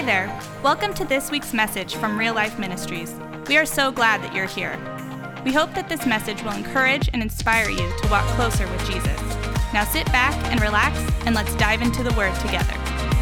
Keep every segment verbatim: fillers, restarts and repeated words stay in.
there. Welcome to this week's message from Real Life Ministries. We are so glad that you're here. We hope that this message will encourage and inspire you to walk closer with Jesus. Now sit back and relax, and let's dive into the Word together.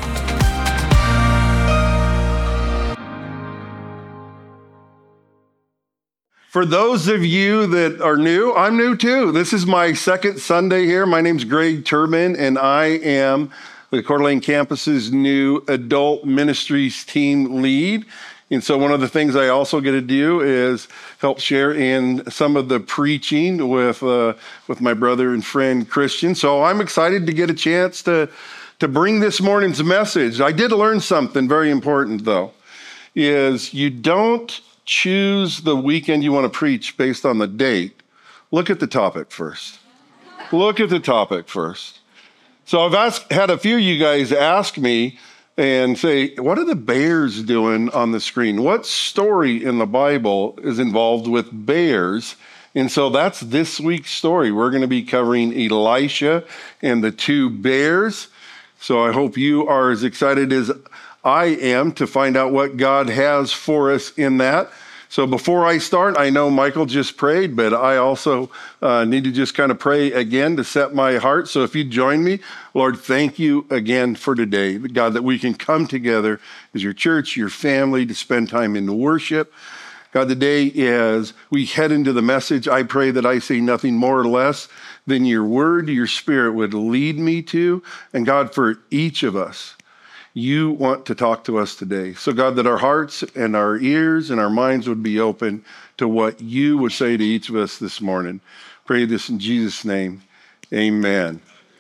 For those of you that are new, I'm new too. This is my second Sunday here. My name's Greg Turbin, and I am the Coeur d'Alene campus's new adult ministries team lead. And so one of the things I also get to do is help share in some of the preaching with uh, with my brother and friend Christian. So I'm excited to get a chance to, to bring this morning's message. I did learn something very important, though, is you don't choose the weekend you want to preach based on the date. Look at the topic first. Look at the topic first. So I've asked, had a few of you guys ask me and say, what are the bears doing on the screen? What story in the Bible is involved with bears? And so that's this week's story. We're going to be covering Elisha and the two bears. So I hope you are as excited as I am to find out what God has for us in that. So before I start, I know Michael just prayed, but I also uh, need to just kind of pray again to set my heart. So if you join me, Lord, thank you again for today. God, that we can come together as your church, your family, to spend time in worship. God, today as we head into the message, I pray that I say nothing more or less than your word, your spirit would lead me to. And God, for each of us, you want to talk to us today. So God, that our hearts and our ears and our minds would be open to what you would say to each of us this morning. Pray this in Jesus' name. Amen.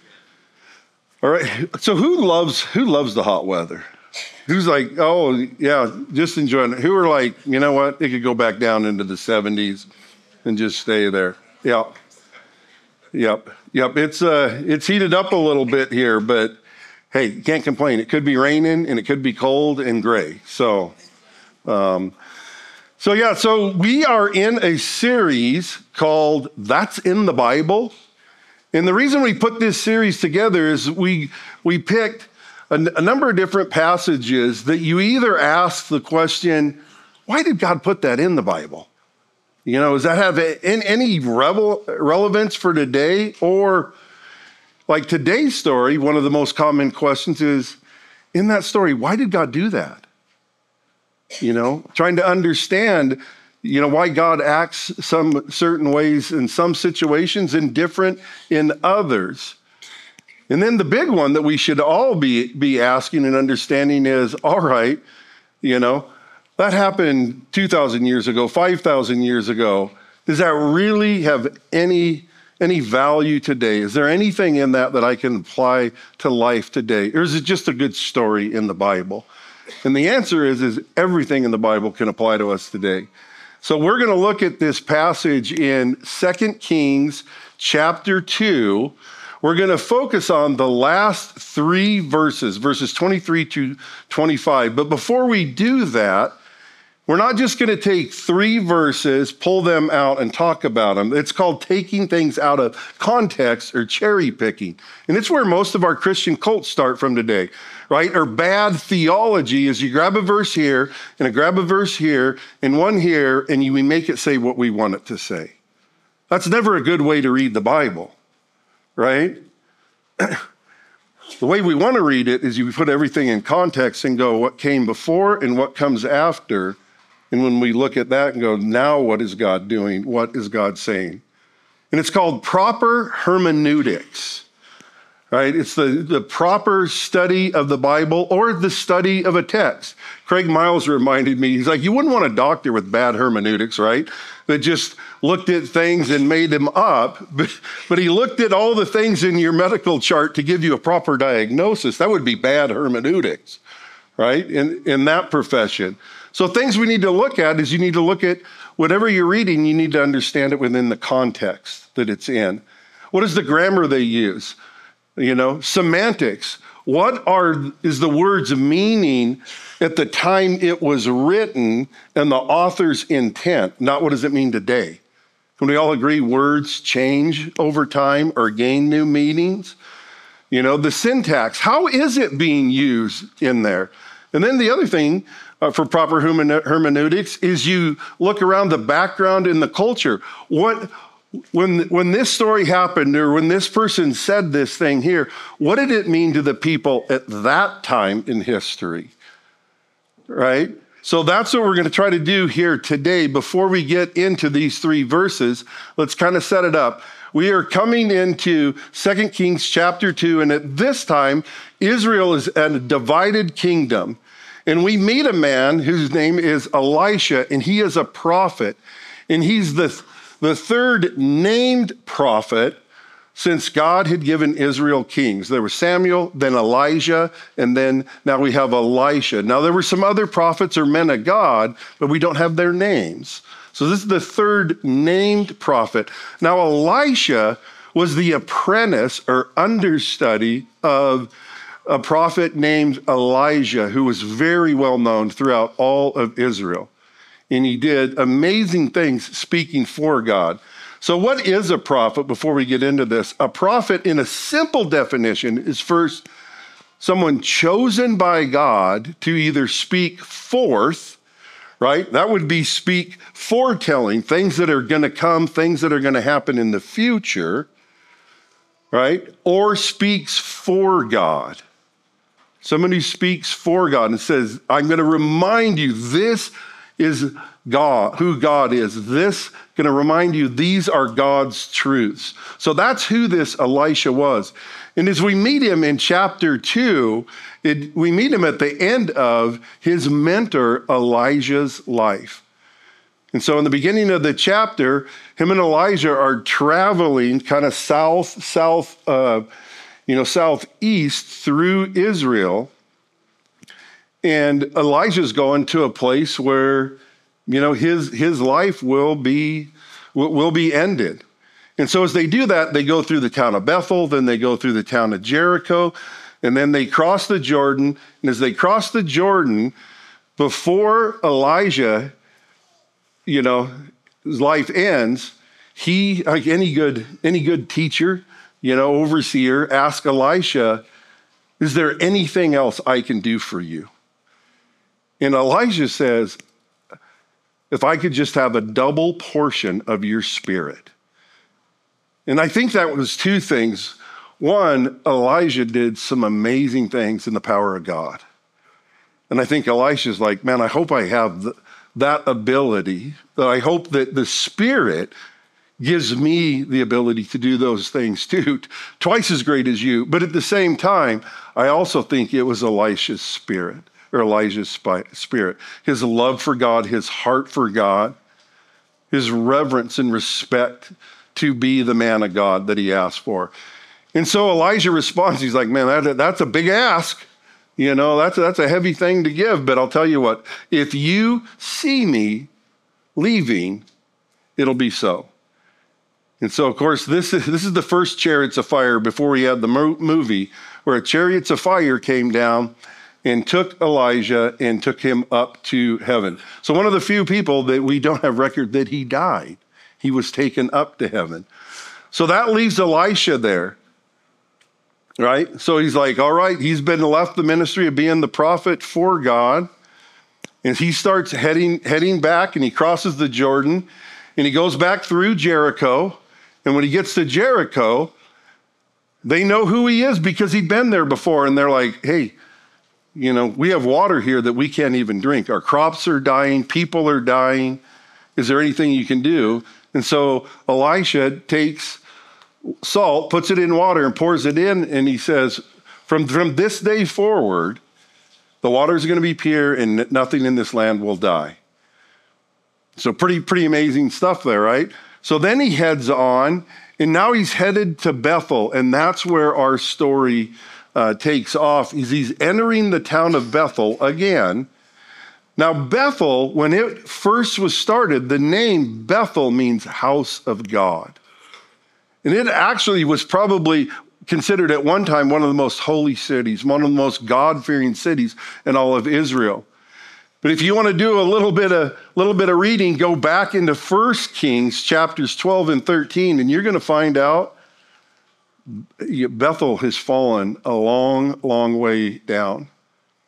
All right. So who loves, who loves the hot weather? Who's like, oh yeah, just enjoying it. Who are like, you know what? It could go back down into the seventies and just stay there. Yeah. Yep. Yep. It's uh, it's heated up a little bit here, but hey, you can't complain. It could be raining and it could be cold and gray. So, um, so yeah, so we are in a series called That's in the Bible. And the reason we put this series together is we, we picked a, a number of different passages that you either ask the question, why did God put that in the Bible? You know, does that have any revel, relevance for today? Or like today's story, one of the most common questions is, in that story, why did God do that? You know, trying to understand, you know, why God acts some certain ways in some situations and different in others. And then the big one that we should all be, be asking and understanding is, all right, you know, that happened two thousand years ago, five thousand years ago. Does that really have any Any value today? Is there anything in that that I can apply to life today? Or is it just a good story in the Bible? And the answer is, is everything in the Bible can apply to us today. So we're going to look at this passage in Second Kings chapter two. We're going to focus on the last three verses, verses twenty-three to twenty-five. But before we do that, we're not just going to take three verses, pull them out, and talk about them. It's called taking things out of context or cherry picking. And it's where most of our Christian cults start from today, right? Or bad theology is you grab a verse here and a grab a verse here and one here, and you, we make it say what we want it to say. That's never a good way to read the Bible, right? The way we want to read it is you put everything in context and go what came before and what comes after. And when we look at that and go, now what is God doing? What is God saying? And it's called proper hermeneutics, right? It's the, the proper study of the Bible or the study of a text. Craig Miles reminded me, he's like, you wouldn't want a doctor with bad hermeneutics, right? That just looked at things and made them up. But, but he looked at all the things in your medical chart to give you a proper diagnosis. That would be bad hermeneutics, right? In, in that profession. So things we need to look at is you need to look at whatever you're reading, you need to understand it within the context that it's in. What is the grammar they use? You know, semantics. What are is the word's meaning at the time it was written and the author's intent, not what does it mean today? Can we all agree words change over time or gain new meanings? You know, the syntax, how is it being used in there? And then the other thing uh, for proper hermeneutics is you look around the background in the culture. What, when, when this story happened, or when this person said this thing here, what did it mean to the people at that time in history? Right? So that's what we're going to try to do here today. Before we get into these three verses, let's kind of set it up. We are coming into Second Kings chapter two, and at this time, Israel is a divided kingdom. And we meet a man whose name is Elisha, and he is a prophet. And he's the, the third named prophet since God had given Israel kings. There was Samuel, then Elijah, and then now we have Elisha. Now there were some other prophets or men of God, but we don't have their names. So this is the third named prophet. Now Elisha was the apprentice or understudy of a prophet named Elijah, who was very well known throughout all of Israel. And he did amazing things speaking for God. So what is a prophet before we get into this? A prophet, in a simple definition, is first someone chosen by God to either speak forth, right? That would be speak foretelling, things that are going to come, things that are going to happen in the future, right? Or speaks for God. Someone who speaks for God and says, I'm going to remind you, this is God, who God is. This going to remind you, these are God's truths. So that's who this Elisha was. And as we meet him in chapter two, it, we meet him at the end of his mentor Elijah's life. And so in the beginning of the chapter, him and Elijah are traveling kind of south, south, uh, you know, southeast through Israel. And Elijah's going to a place where, you know, his his life will be will be ended. And so as they do that, they go through the town of Bethel, then they go through the town of Jericho, and then they cross the Jordan. And as they cross the Jordan, before Elijah, you know, his life ends, he, like any good any good teacher, you know, overseer, ask Elisha, is there anything else I can do for you? And Elijah says, if I could just have a double portion of your spirit. And I think that was two things. One, Elijah did some amazing things in the power of God. And I think Elisha's like, man, I hope I have the, that ability, that I hope that the Spirit gives me the ability to do those things too, twice as great as you. But at the same time, I also think it was Elisha's spirit. Or Elijah's spirit, his love for God, his heart for God, his reverence and respect to be the man of God that he asked for. And so Elijah responds, he's like, man, that, that's a big ask. You know, that's, that's a heavy thing to give, but I'll tell you what, if you see me leaving, it'll be so. And so, of course, this is, this is the first Chariots of Fire before we had the mo- movie, where a Chariots of Fire came down and took Elijah and took him up to heaven. So one of the few people that we don't have record that he died. He was taken up to heaven. So that leaves Elisha there, right? So he's like, all right, he's been left the ministry of being the prophet for God. And he starts heading, heading back, and he crosses the Jordan, and he goes back through Jericho. And when he gets to Jericho, they know who he is because he'd been there before. And they're like, hey, you know, we have water here that we can't even drink. Our crops are dying. People are dying. Is there anything you can do? And so Elisha takes salt, puts it in water, and pours it in. And he says, from, from this day forward, the water is going to be pure and nothing in this land will die. So pretty, pretty amazing stuff there, right? So then he heads on, and now he's headed to Bethel. And that's where our story Uh, takes off. Is he's entering the town of Bethel again. Now, Bethel, when it first was started, the name Bethel means house of God. And it actually was probably considered at one time one of the most holy cities, one of the most God-fearing cities in all of Israel. But if you want to do a little bit of little bit of reading, go back into First Kings chapters twelve and thirteen, and you're going to find out Bethel has fallen a long, long way down.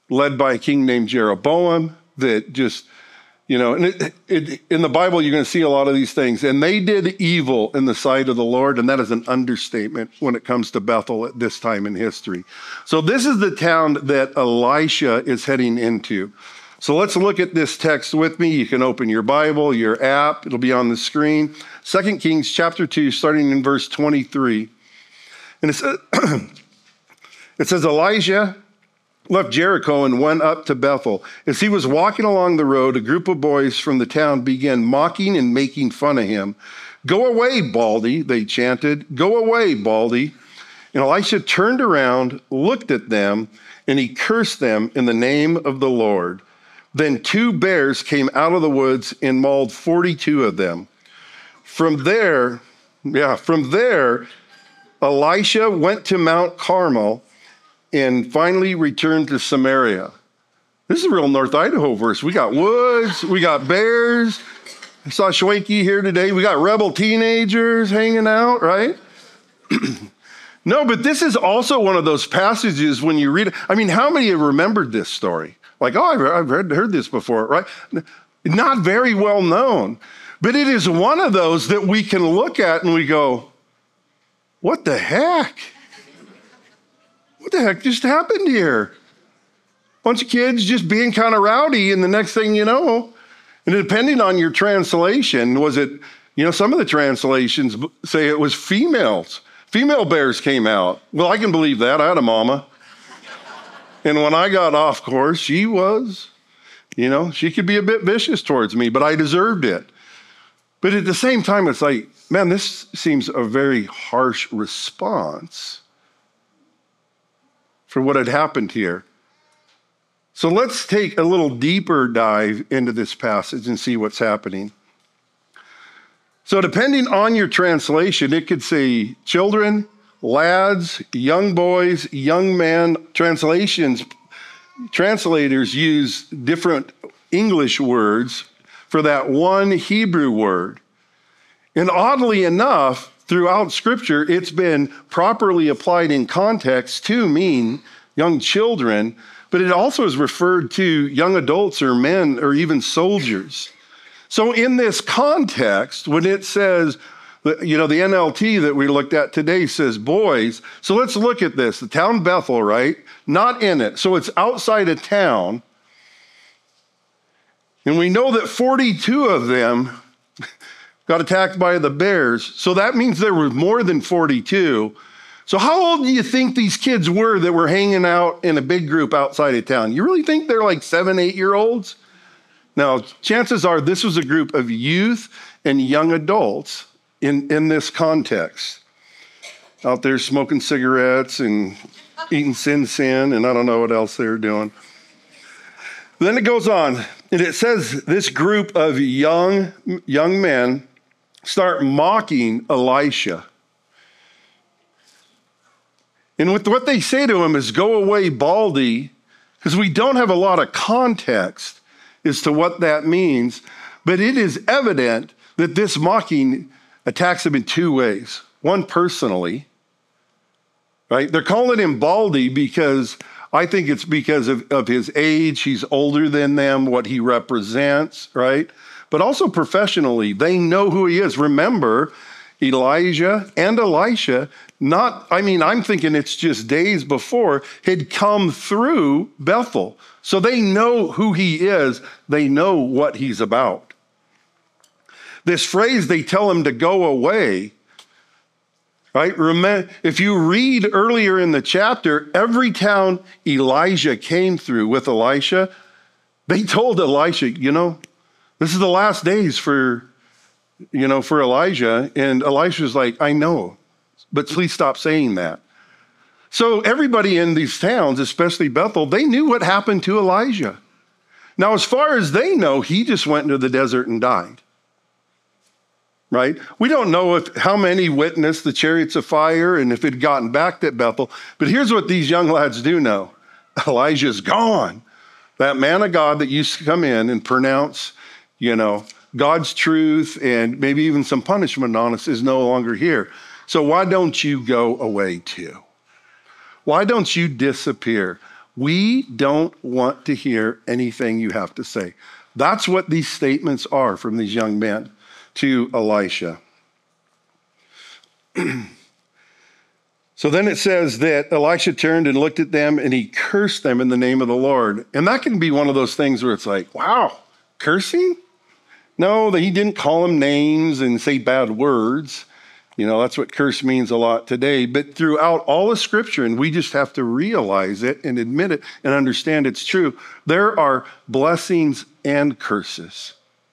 led by a king named Jeroboam that just, you know, and it, it, in the Bible, you're going to see a lot of these things. And they did evil in the sight of the Lord, and that is an understatement when it comes to Bethel at this time in history. So this is the town that Elisha is heading into. So let's look at this text with me. You can open your Bible, your app. It'll be on the screen. Second Kings chapter two, starting in verse twenty-three. And it says, it says, Elijah left Jericho and went up to Bethel. As he was walking along the road, a group of boys from the town began mocking and making fun of him. "Go away, Baldy," they chanted. "Go away, Baldy." And Elisha turned around, looked at them, and he cursed them in the name of the Lord. Then two bears came out of the woods and mauled forty-two of them. From there, yeah, from there, Elisha went to Mount Carmel and finally returned to Samaria. This is a real North Idaho verse. We got woods, we got bears. I saw Schwenke here today. We got rebel teenagers hanging out, right? No, but this is also one of those passages when you read it. I mean, how many have remembered this story? Like, oh, I've, I've heard, heard this before, right? Not very well known. But it is one of those that we can look at and we go, what the heck? What the heck just happened here? Bunch of kids just being kind of rowdy, and the next thing you know, and depending on your translation, was it, you know, some of the translations say it was females. Female bears came out. Well, I can believe that. I had a mama. And when I got off course, she was, you know, she could be a bit vicious towards me, but I deserved it. But at the same time, it's like, man, this seems a very harsh response for what had happened here. So let's take a little deeper dive into this passage and see what's happening. So depending on your translation, it could say children, lads, young boys, young men. Translations, translators use different English words for that one Hebrew word. And oddly enough, throughout Scripture, it's been properly applied in context to mean young children, but it also is referred to young adults or men or even soldiers. So in this context, when it says, you know, the N L T that we looked at today says boys. So let's look at this. The town Bethel, right? Not in it. So it's outside of town. And we know that forty-two of them got attacked by the bears. So that means there were more than forty-two. So how old do you think these kids were that were hanging out in a big group outside of town? You really think they're like seven, eight-year-olds? Now, chances are this was a group of youth and young adults in, in this context. Out there smoking cigarettes and eating sin sin, and I don't know what else they were doing. Then it goes on, and it says this group of young, young men start mocking Elisha. And with what they say to him is, "Go away, Baldy," because we don't have a lot of context as to what that means, but it is evident that this mocking attacks him in two ways. One, personally, right? They're calling him Baldy because I think it's because of, of his age. He's older than them, what he represents, right? But also professionally, they know who he is. Remember, Elijah and Elisha, not, I mean, I'm thinking it's just days before, had come through Bethel. So they know who he is. They know what he's about. This phrase, they tell him to go away, right? Remember, if you read earlier in the chapter, every town Elijah came through with Elisha, they told Elisha, you know, this is the last days for, you know, for Elijah. And Elisha's like, I know, but please stop saying that. So everybody in these towns, especially Bethel, they knew what happened to Elijah. Now, as far as they know, he just went into the desert and died. Right? We don't know if how many witnessed the chariots of fire and if it had gotten back to Bethel. But here's what these young lads do know. Elijah's gone. That man of God that used to come in and pronounce, you know, God's truth and maybe even some punishment on us is no longer here. So why don't you go away too? Why don't you disappear? We don't want to hear anything you have to say. That's what these statements are from these young men to Elisha. So then it says that Elisha turned and looked at them and he cursed them in the name of the Lord. And that can be one of those things where it's like, wow, cursing? No, that he didn't call them names and say bad words. You know, that's what curse means a lot today. But throughout all of Scripture, and we just have to realize it and admit it and understand it's true, there are blessings and curses.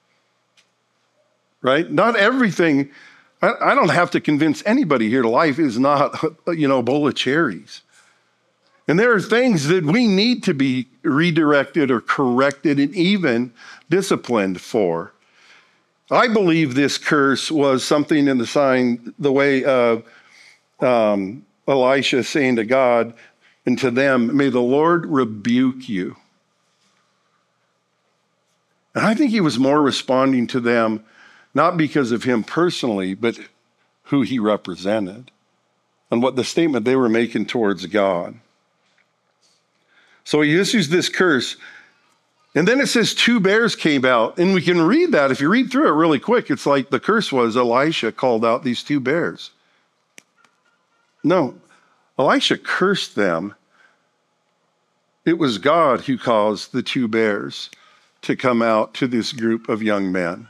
Right? Not everything, I, I don't have to convince anybody here life is not, you know, a bowl of cherries. And there are things that we need to be redirected or corrected and even disciplined for. I believe this curse was something in the sign, the way of um, Elisha saying to God and to them, may the Lord rebuke you. And I think he was more responding to them, not because of him personally, but who he represented and what the statement they were making towards God. So he issues this curse. And then it says two bears came out, and we can read that. If you read through it really quick, it's like the curse was Elisha called out these two bears. No, Elisha cursed them. It was God who caused the two bears to come out to this group of young men.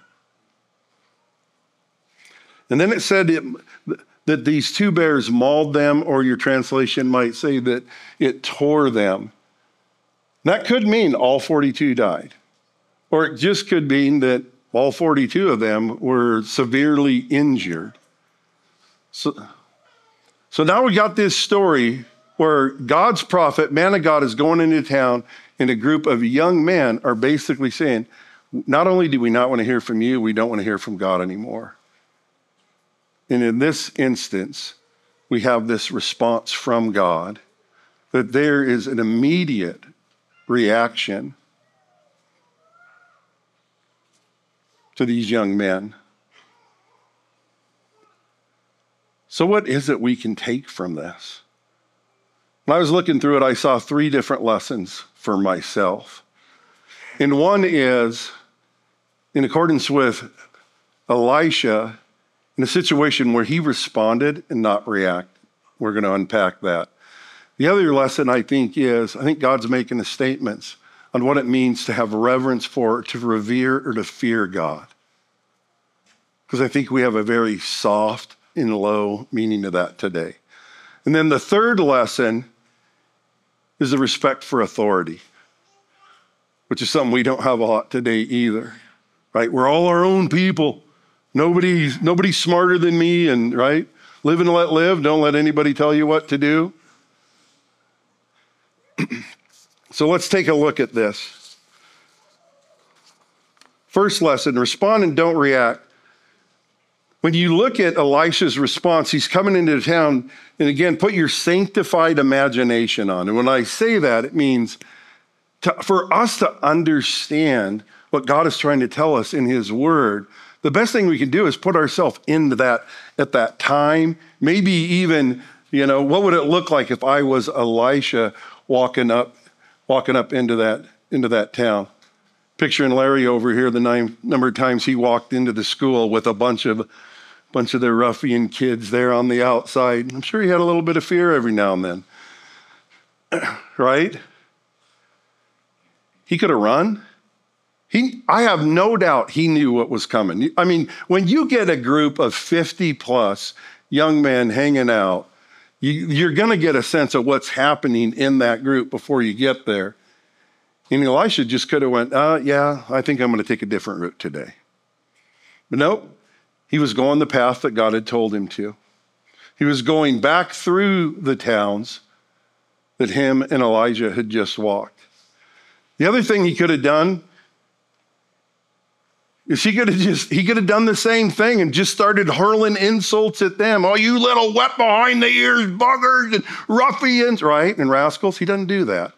And then it said it, that these two bears mauled them, or your translation might say that it tore them. That could mean all forty-two died. Or it just could mean that all forty-two of them were severely injured. So, so now we got this story where God's prophet, man of God, is going into town, and a group of young men are basically saying, not only do we not want to hear from you, we don't want to hear from God anymore. And in this instance, we have this response from God that there is an immediate reaction to these young men. So what is it we can take from this? When I was looking through it, I saw three different lessons for myself. And one is, in accordance with Elisha, in a situation where he responded and not react. We're going to unpack that. The other lesson, I think, is I think God's making the statements on what it means to have reverence for, to revere, or to fear God. Because I think we have a very soft and low meaning to that today. And then the third lesson is the respect for authority, which is something we don't have a lot today either, right? We're all our own people. Nobody's, nobody's smarter than me, and right? Live and let live. Don't let anybody tell you what to do. So let's take a look at this. First lesson, respond and don't react. When you look at Elisha's response, he's coming into town, and again, put your sanctified imagination on. And when I say that, it means to, for us to understand what God is trying to tell us in his word, the best thing we can do is put ourselves into that at that time. Maybe even, you know, what would it look like if I was Elisha walking up, walking up into that, into that town? Picturing Larry over here, the nine, number of times he walked into the school with a bunch of, bunch of the ruffian kids there on the outside. I'm sure he had a little bit of fear every now and then, right? He could have run. He, I have no doubt he knew what was coming. I mean, when you get a group of fifty plus young men hanging out, you, you're going to get a sense of what's happening in that group before you get there. And Elisha just could have went, uh, yeah, I think I'm going to take a different route today. But nope, he was going the path that God had told him to. He was going back through the towns that him and Elijah had just walked. The other thing he could have done is he could have just, he could have done the same thing and just started hurling insults at them. Oh, you little wet behind the ears buggers and ruffians, right? And rascals. He doesn't do that.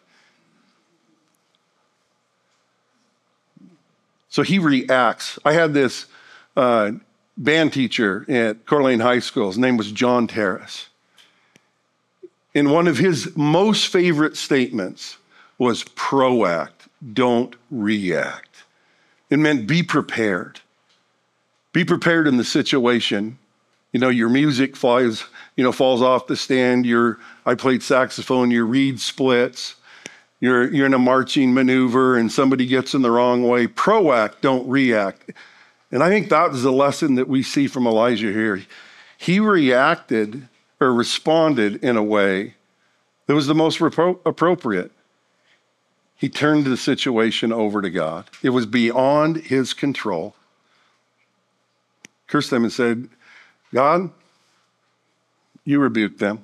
So he reacts. I had this uh, band teacher at Coeur d'Alene High School. His name was John Terrace. And one of his most favorite statements was proact, don't react. It meant be prepared. Be prepared in the situation. You know, your music flies, you know, falls off the stand. Your, I played saxophone, your reed splits. You're, you're in a marching maneuver and somebody gets in the wrong way. Proact, don't react. And I think that is a lesson that we see from Elijah here. He reacted or responded in a way that was the most repro- appropriate. He turned the situation over to God. It was beyond his control. Cursed them and said, God, you rebuke them.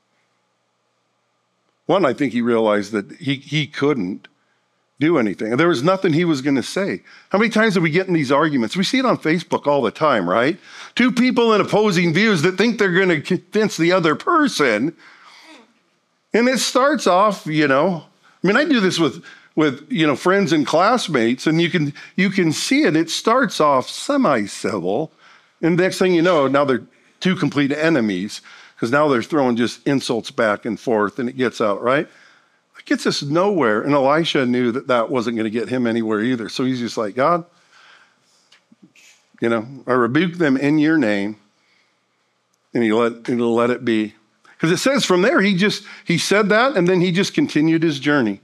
One, I think he realized that he, he couldn't do anything. And there was nothing he was going to say. How many times do we get in these arguments? We see it on Facebook all the time, right? Two people in opposing views that think they're going to convince the other person. And it starts off, you know, I mean, I do this with, with you know, friends and classmates, and you can, you can see it. It starts off semi-civil, and the next thing you know, now they're two complete enemies, because now they're throwing just insults back and forth, and it gets out, right? It gets us nowhere. And Elisha knew that that wasn't going to get him anywhere either. So he's just like, God, you know, I rebuke them in your name, and he let, he'll let it be. Because it says from there, he just, he said that, and then he just continued his journey.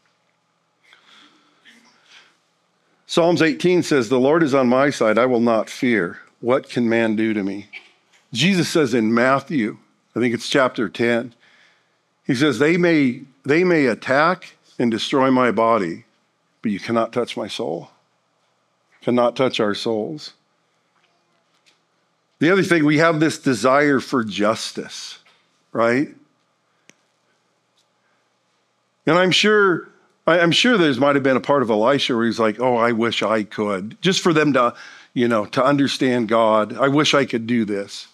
Psalms eighteen says, the Lord is on my side, I will not fear. What can man do to me? Jesus says in Matthew, I think it's chapter ten, he says, they may, they may attack and destroy my body, but you cannot touch my soul. Cannot touch our souls. The other thing, we have this desire for justice, right? And I'm sure, I'm sure there's might have been a part of Elisha where he's like, oh, I wish I could. Just for them to, you know, to understand God. I wish I could do this.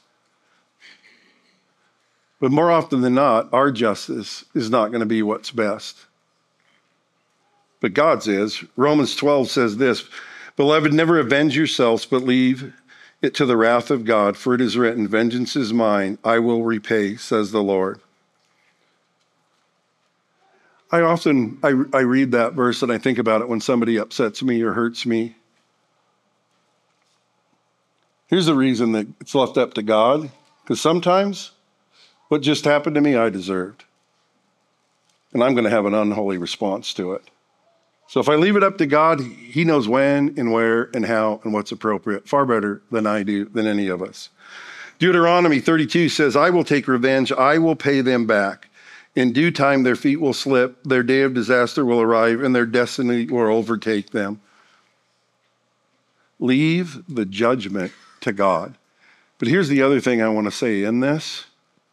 But more often than not, our justice is not going to be what's best. But God's is. Romans twelve says this, beloved, never avenge yourselves, but leave it to the wrath of God, for it is written, vengeance is mine, I will repay, says the Lord. I often, I, I read that verse and I think about it when somebody upsets me or hurts me. Here's the reason that it's left up to God, because sometimes what just happened to me, I deserved. And I'm going to have an unholy response to it. So if I leave it up to God, he knows when and where and how and what's appropriate, far better than I do, than any of us. Deuteronomy thirty-two says, I will take revenge, I will pay them back. In due time, their feet will slip, their day of disaster will arrive, and their destiny will overtake them. Leave the judgment to God. But here's the other thing I want to say in this.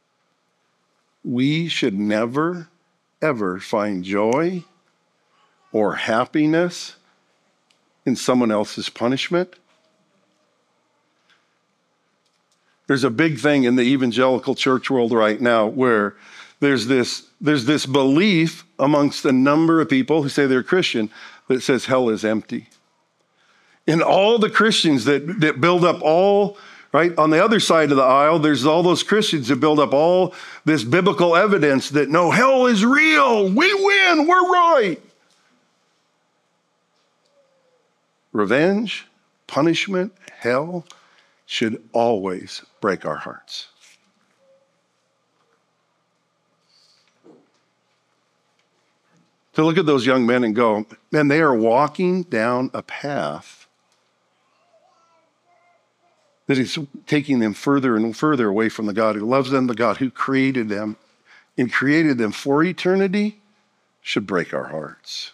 We should never, ever find joy or happiness in someone else's punishment. There's a big thing in the evangelical church world right now where there's this, there's this belief amongst a number of people who say they're Christian that says hell is empty. And all the Christians that, that build up all, right, on the other side of the aisle, there's all those Christians that build up all this biblical evidence that no, hell is real, we win, we're right. Revenge, punishment, hell should always break our hearts. To look at those young men and go, man, they are walking down a path that is taking them further and further away from the God who loves them, the God who created them and created them for eternity, should break our hearts.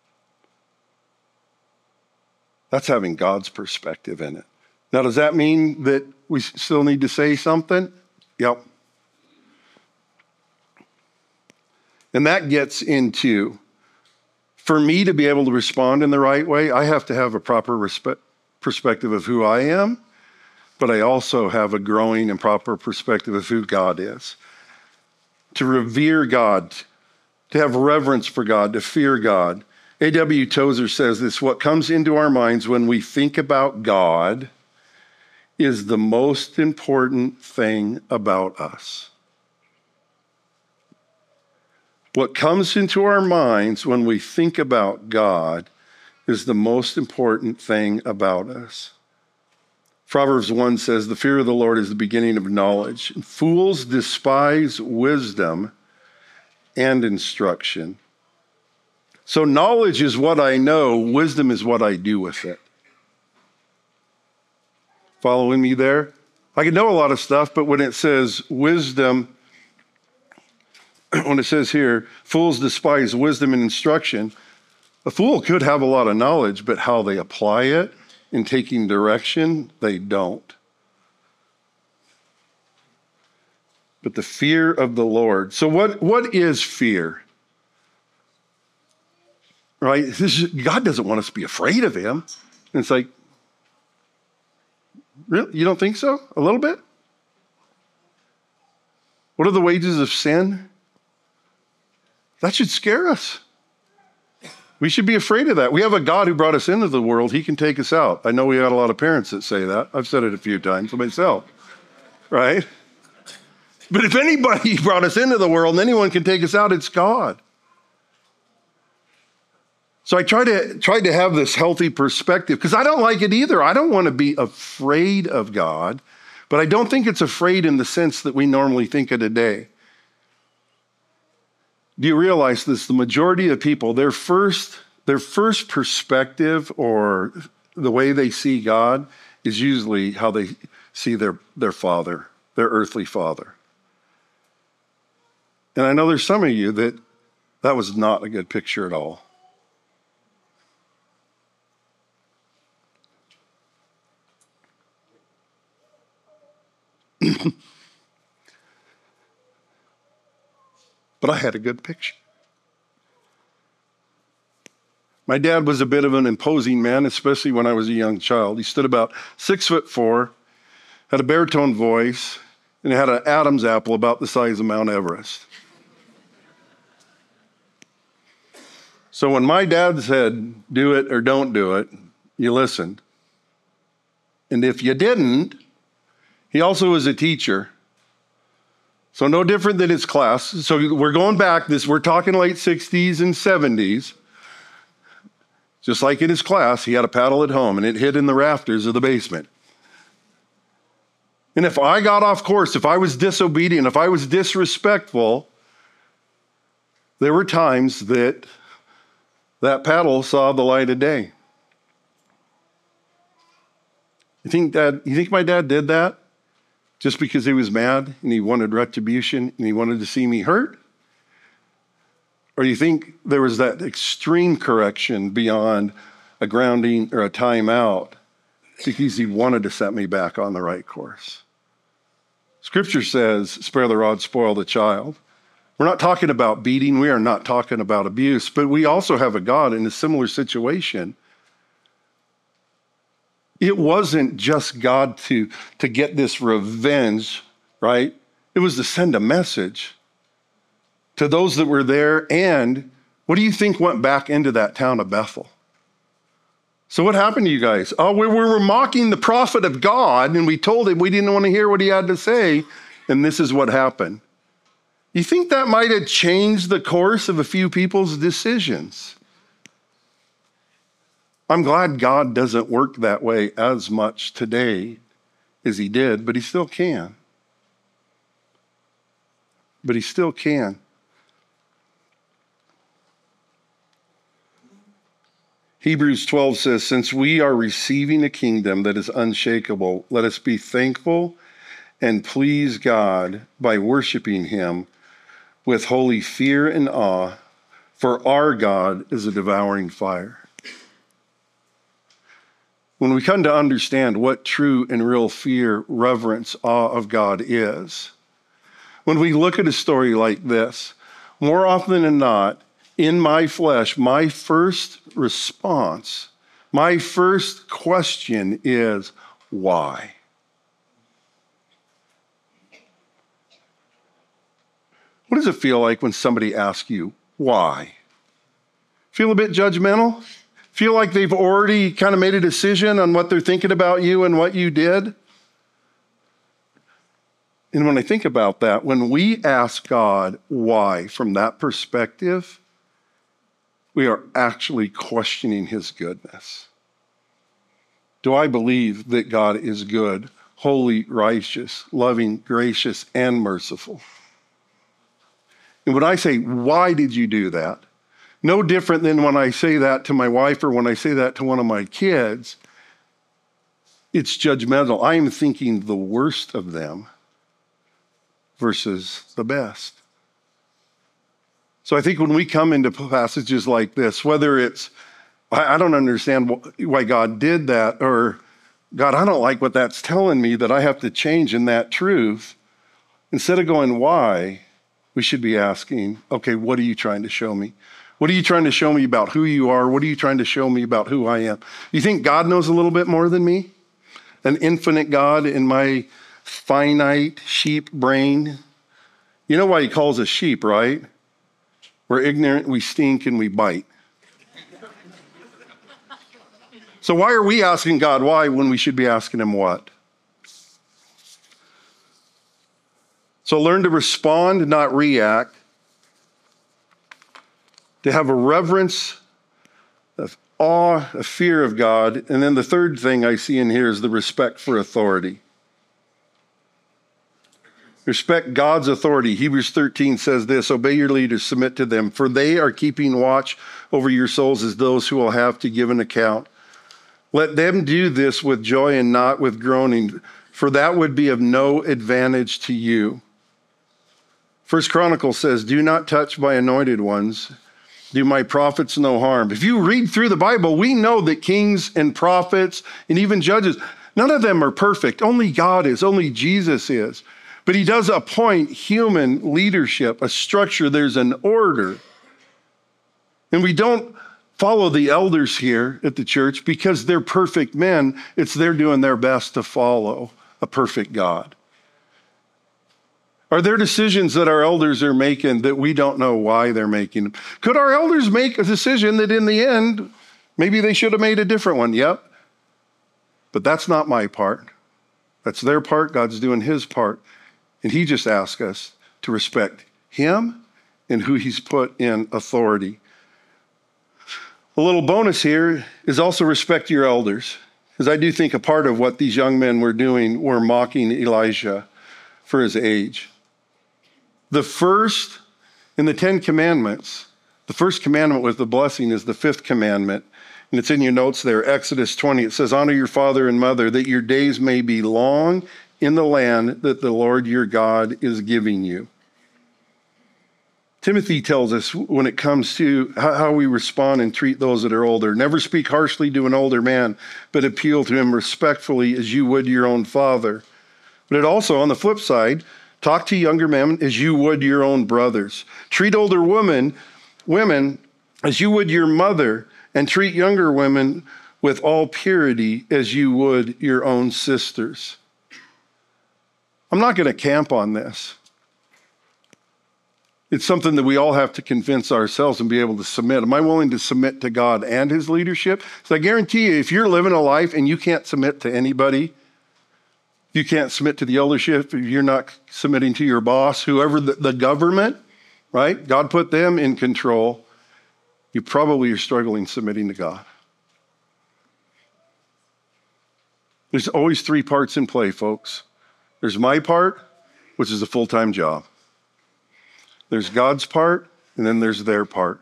That's having God's perspective in it. Now, does that mean that we still need to say something? Yep. And that gets into, for me to be able to respond in the right way, I have to have a proper respect, perspective of who I am, but I also have a growing and proper perspective of who God is. To revere God, to have reverence for God, to fear God. A W Tozer says this, what comes into our minds when we think about God is the most important thing about us. What comes into our minds when we think about God is the most important thing about us. Proverbs one says, the fear of the Lord is the beginning of knowledge. Fools despise wisdom and instruction. So knowledge is what I know, wisdom is what I do with it. Following me there? I can know a lot of stuff, but when it says wisdom, when it says here, fools despise wisdom and instruction, a fool could have a lot of knowledge, but how they apply it in taking direction, they don't. But the fear of the Lord. So what, what is fear? Right? This is, God doesn't want us to be afraid of him. And it's like, really? You don't think so? A little bit? What are the wages of sin? That should scare us. We should be afraid of that. We have a God who brought us into the world. He can take us out. I know we got a lot of parents that say that. I've said it a few times myself, right? But if anybody brought us into the world and anyone can take us out, it's God. So I try to try to have this healthy perspective because I don't like it either. I don't want to be afraid of God, but I don't think it's afraid in the sense that we normally think of today. Do you realize this? The majority of people, their first, their first perspective or the way they see God is usually how they see their, their father, their earthly father. And I know there's some of you that that was not a good picture at all. But I had a good picture. My dad was a bit of an imposing man, especially when I was a young child. He stood about six foot four, had a baritone voice, and had an Adam's apple about the size of Mount Everest. So when my dad said, do it or don't do it, you listened. And if you didn't, he also was a teacher. So no different than his class. So we're going back, this we're talking late sixties and seventies. Just like in his class, he had a paddle at home and it hid in the rafters of the basement. And if I got off course, if I was disobedient, if I was disrespectful, there were times that that paddle saw the light of day. You think dad, you think my dad did that just because he was mad and he wanted retribution and he wanted to see me hurt? Or do you think there was that extreme correction beyond a grounding or a timeout because he wanted to set me back on the right course? Scripture says, spare the rod, spoil the child. We're not talking about beating. We are not talking about abuse. But we also have a God in a similar situation. It wasn't just God to, to get this revenge, right? It was to send a message to those that were there. And what do you think went back into that town of Bethel? So what happened to you guys? Oh, we were mocking the prophet of God, and we told him we didn't want to hear what he had to say, and this is what happened. You think that might have changed the course of a few people's decisions? I'm glad God doesn't work that way as much today as he did, but he still can. But he still can. Hebrews twelve says, since we are receiving a kingdom that is unshakable, let us be thankful and please God by worshiping him with holy fear and awe, for our God is a devouring fire. When we come to understand what true and real fear, reverence, awe of God is, when we look at a story like this, more often than not, in my flesh, my first response, my first question is, why? What does it feel like when somebody asks you, why? Feel a bit judgmental? Feel like they've already kind of made a decision on what they're thinking about you and what you did? And when I think about that, when we ask God why from that perspective, we are actually questioning his goodness. Do I believe that God is good, holy, righteous, loving, gracious, and merciful? And when I say, why did you do that? No different than when I say that to my wife or when I say that to one of my kids, it's judgmental. I am thinking the worst of them versus the best. So I think when we come into passages like this, whether it's, I don't understand why God did that, or God, I don't like what that's telling me that I have to change in that truth, instead of going, why, we should be asking, okay, what are you trying to show me? What are you trying to show me about who you are? What are you trying to show me about who I am? You think God knows a little bit more than me? An infinite God in my finite sheep brain? You know why he calls us sheep, right? We're ignorant, we stink, and we bite. So why are we asking God why when we should be asking him what? So learn to respond, not react. To have a reverence, of awe, a fear of God. And then the third thing I see in here is the respect for authority. Respect God's authority. Hebrews thirteen says this, obey your leaders, submit to them, for they are keeping watch over your souls as those who will have to give an account. Let them do this with joy and not with groaning, for that would be of no advantage to you. First Chronicles says, do not touch my anointed ones. Do my prophets no harm. If you read through the Bible, we know that kings and prophets and even judges, none of them are perfect. Only God is, only Jesus is. But he does appoint human leadership, a structure, there's an order. And we don't follow the elders here at the church because they're perfect men. It's they're doing their best to follow a perfect God. Are there decisions that our elders are making that we don't know why they're making them? Could our elders make a decision that in the end, maybe they should have made a different one? Yep. But that's not my part. That's their part. God's doing his part. And he just asks us to respect him and who he's put in authority. A little bonus here is also respect your elders, because I do think a part of what these young men were doing were mocking Elijah for his age. The first in the Ten Commandments, the first commandment with the blessing is the fifth commandment. And it's in your notes there, Exodus twenty. It says, honor your father and mother, that your days may be long in the land that the Lord your God is giving you. Timothy tells us when it comes to how we respond and treat those that are older, never speak harshly to an older man, but appeal to him respectfully as you would your own father. But it also, on the flip side, talk to younger men as you would your own brothers. Treat older women, women as you would your mother, and treat younger women with all purity as you would your own sisters. I'm not going to camp on this. It's something that we all have to convince ourselves and be able to submit. Am I willing to submit to God and his leadership? So I guarantee you, if you're living a life and you can't submit to anybody, you can't submit to the eldership, if you're not submitting to your boss, whoever the, the government, right? God put them in control. You probably are struggling submitting to God. There's always three parts in play, folks. There's my part, which is a full-time job. There's God's part, and then there's their part.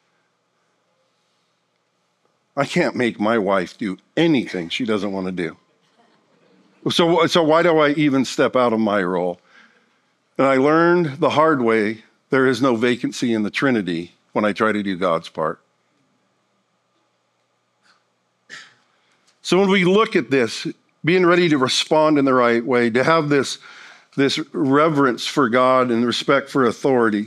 I can't make my wife do anything she doesn't want to do. So, so why do I even step out of my role? And I learned the hard way, there is no vacancy in the Trinity when I try to do God's part. So when we look at this, being ready to respond in the right way, to have this, this reverence for God and respect for authority,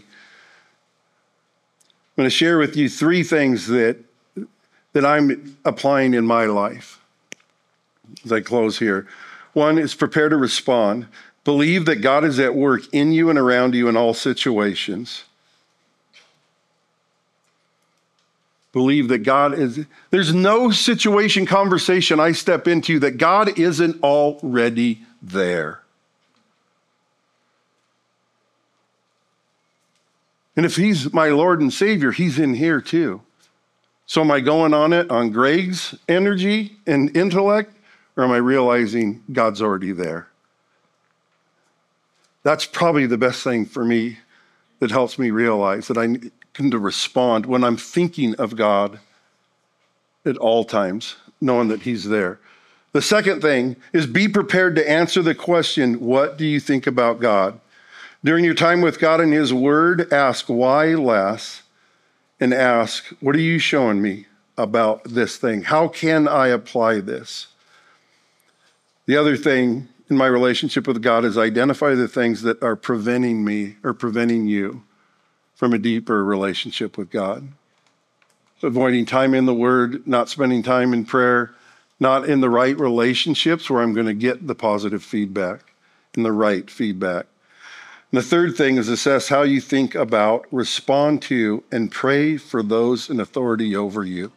I'm going to share with you three things that, that I'm applying in my life as I close here. One is prepare to respond. Believe that God is at work in you and around you in all situations. Believe that God is, there's no situation, conversation I step into that God isn't already there. And if he's my Lord and Savior, he's in here too. So am I going on it on Greg's energy and intellect, or am I realizing God's already there? That's probably the best thing for me that helps me realize that I need to respond when I'm thinking of God at all times, knowing that he's there. The second thing is be prepared to answer the question, what do you think about God? During your time with God and his word, ask why less, and ask, what are you showing me about this thing? How can I apply this? The other thing in my relationship with God is identify the things that are preventing me or preventing you from a deeper relationship with God. Avoiding time in the word, not spending time in prayer, not in the right relationships where I'm going to get the positive feedback and the right feedback. And the third thing is assess how you think about, respond to, and pray for those in authority over you.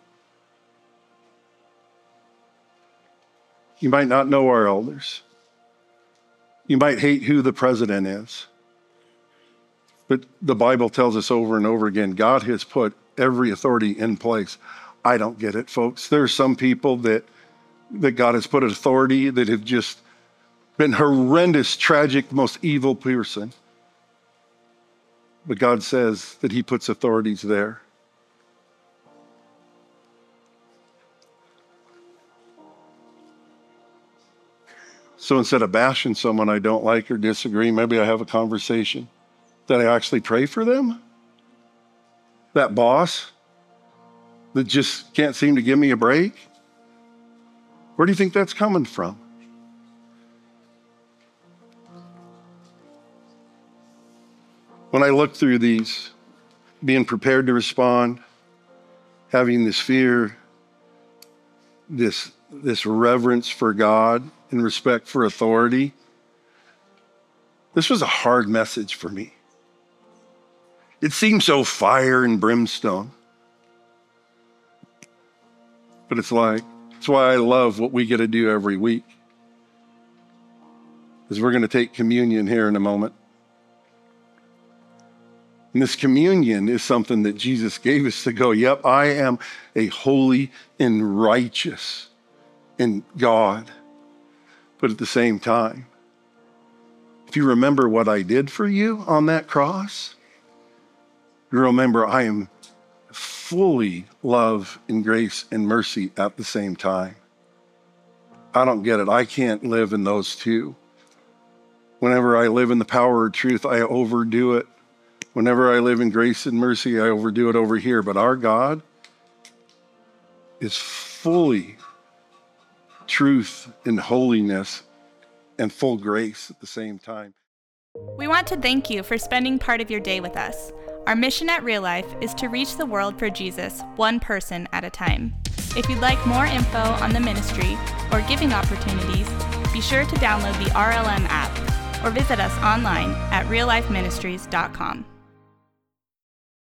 You might not know our elders. You might hate who the president is. But the Bible tells us over and over again, God has put every authority in place. I don't get it, folks. There are some people that, that God has put authority that have just been horrendous, tragic, most evil person. But God says that he puts authorities there. So instead of bashing someone I don't like or disagree, maybe I have a conversation. That I actually pray for them? That boss that just can't seem to give me a break? Where do you think that's coming from? When I look through these, being prepared to respond, having this fear, this, this reverence for God and respect for authority, this was a hard message for me. It seems so fire and brimstone. But it's like, it's why I love what we get to do every week. Because we're going to take communion here in a moment. And this communion is something that Jesus gave us to go, yep, I am a holy and righteous in God. But at the same time, if you remember what I did for you on that cross, you remember I am fully love and grace and mercy at the same time. I don't get it. I can't live in those two. Whenever I live in the power of truth, I overdo it. Whenever I live in grace and mercy, I overdo it over here. But our God is fully truth and holiness and full grace at the same time. We want to thank you for spending part of your day with us. Our mission at Real Life is to reach the world for Jesus, one person at a time. If you'd like more info on the ministry or giving opportunities, be sure to download the R L M app or visit us online at real life ministries dot com.